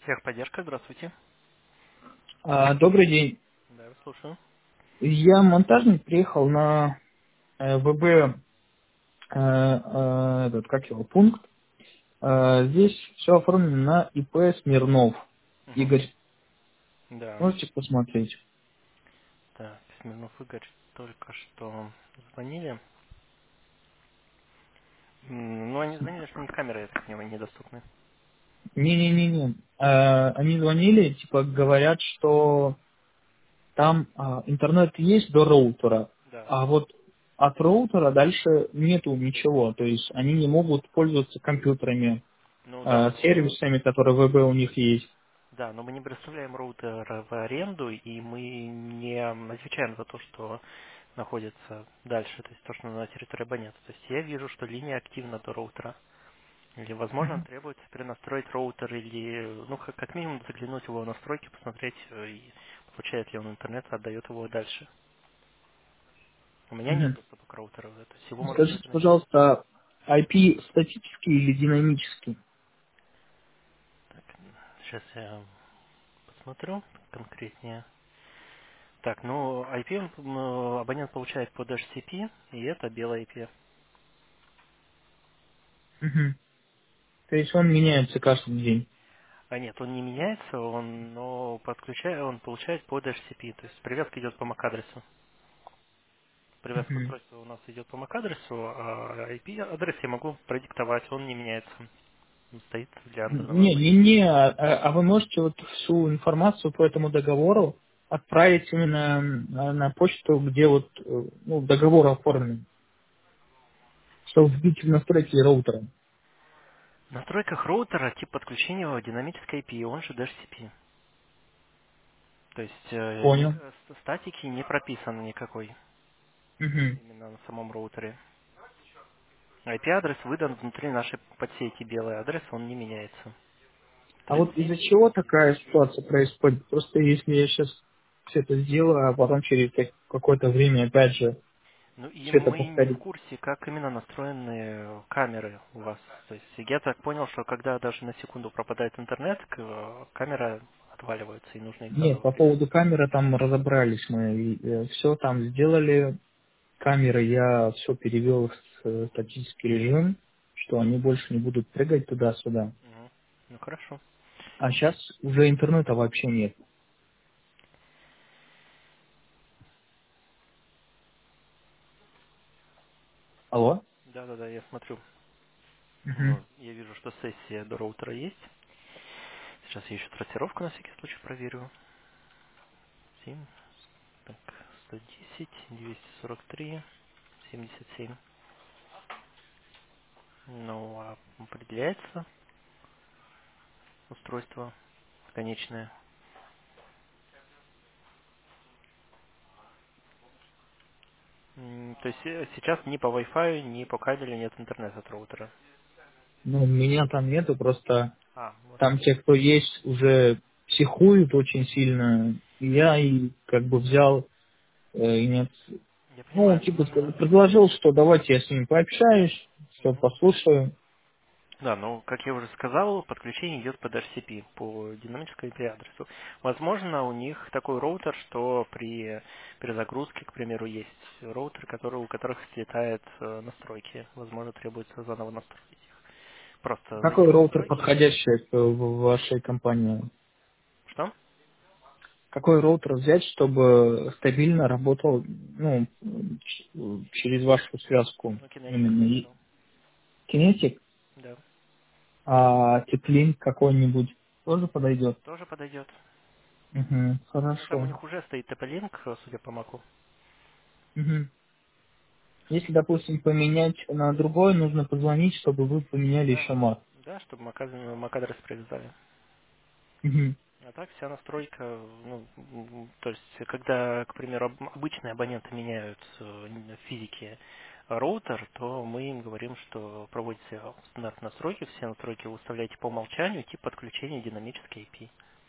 Техподдержка, здравствуйте. Добрый день. Да, я вас слушаю. Я монтажник, приехал на ВБ, этот, как его, пункт. Здесь все оформлено на ИП Смирнов. Мгм. Игорь, Да. можете посмотреть? Так, Смирнов Игорь только что звонили. Ну, они звонили, что у них камеры, я так понимаю, недоступны. Не-не-не-не. Они звонили, типа говорят, что там интернет есть до роутера, Да. а вот от роутера дальше нету ничего. То есть они не могут пользоваться компьютерами, Ну да, но сервисами, которые ВБ у них есть. мы не предоставляем роутер в аренду, и мы не отвечаем за то, что находится дальше, то есть то, что на территории абонента. То есть я вижу, что линия активна до роутера. Или, возможно, требуется перенастроить роутер, или, ну, как минимум заглянуть в его настройки, посмотреть, и получает ли он интернет, отдает его дальше. У меня нет Мгм. доступа к роутеру, то есть его можно Скажите, только найти. пожалуйста, IP статический или динамический? Так, сейчас я посмотрю конкретнее. Так, ну, IP абонент получает под HCP, и это белый IP. Мгм. То есть он меняется каждый день. А нет, он не меняется, он получает под HCP, то есть привязка идет по MAC-адресу. Привязка Мгм. устройства у нас идет по MAC-адресу, а IP-адрес я могу продиктовать, он не меняется. Он стоит для андроидного абонента. Не, а вы можете вот всю информацию по этому договору отправить именно на почту, где вот ну, договор оформлен, чтобы вбить в настройки роутера. В настройках роутера тип подключения динамической IP, он же DHCP. То есть Понял. статики не прописано никакой Мгм. именно на самом роутере. IP-адрес выдан внутри нашей подсети, белый адрес, он не меняется. А вот из-за 37 чего 39. такая ситуация происходит? Просто если я сейчас все это сделаю, а потом через какое-то время опять же Ну и все это мы не в повторится. курсе, как именно настроены камеры у вас. То есть я так понял, что когда даже на секунду пропадает интернет, камера отваливается и нужно их Нет, заново по поводу переставить. камеры там разобрались мы. Все там сделали. Камеры я все перевел в статический режим, что они больше не будут прыгать туда-сюда. Мгм. Ну хорошо. А сейчас уже интернета вообще нет. Алло? Да-да-да, я смотрю. Мгм. Ну, я вижу, что сессия до роутера есть. Сейчас я еще трассировку на всякий случай проверю. 7, так, 110, 243, 77. Ну, а определяется устройство конечное. То есть сейчас ни по Wi-Fi, ни по кабелю нет интернета от роутера. Ну, меня там нету, просто А, вот. там те, кто есть, уже психуют очень сильно. И я и как бы взял и нет. Я Ну, понимаю, но типа нужно... предложил, что давайте я с ним пообщаюсь, все Мгм. послушаю. Да, ну, как я уже сказал, подключение идет под RCP, по динамическому IP-адресу. Возможно, у них такой роутер, что при перезагрузке, к примеру, есть роутер, у которых слетает настройки. Возможно, требуется заново настроить. Просто зайти Какой в роутер настройки. подходящий в вашей компании? Что? Какой роутер взять, чтобы стабильно работал ну, через вашу связку? Ну, Kinetic, к Именно примеру. кинетик, Да. а теплин какой-нибудь тоже подойдет. Тоже подойдет. Угу, Ну, там у хорошо. них уже стоит TP-Link, судя по маку. Мгм. Если, допустим, поменять на другой, нужно позвонить, чтобы вы поменяли Да. еще мат. Да, чтобы MAC-адрес привязали. Мгм. А так вся настройка, ну, то есть, когда, к примеру, обычные абоненты меняют в физике роутер, то мы им говорим, что проводите стандарт настройки, все настройки вы выставляете по умолчанию, тип подключения динамической IP.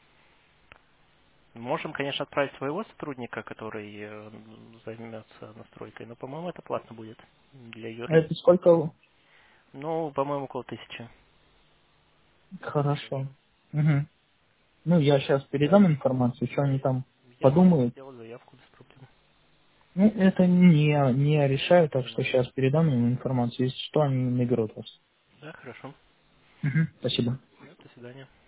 Можем, конечно, отправить своего сотрудника, который займется настройкой, но, по-моему, это платно будет для А юрлиц. это сколько? Ну, по-моему, около 1000 за Хорошо. обслуживание. Мгм. Ну, я сейчас Да, передам информацию, что они там я могу подумают. сделать заявку без проблем. Ну, это не я решаю, так что Понимаю. сейчас передам им информацию. Если что, они наберут вас. Да, хорошо. Мгм, спасибо. Да, до свидания.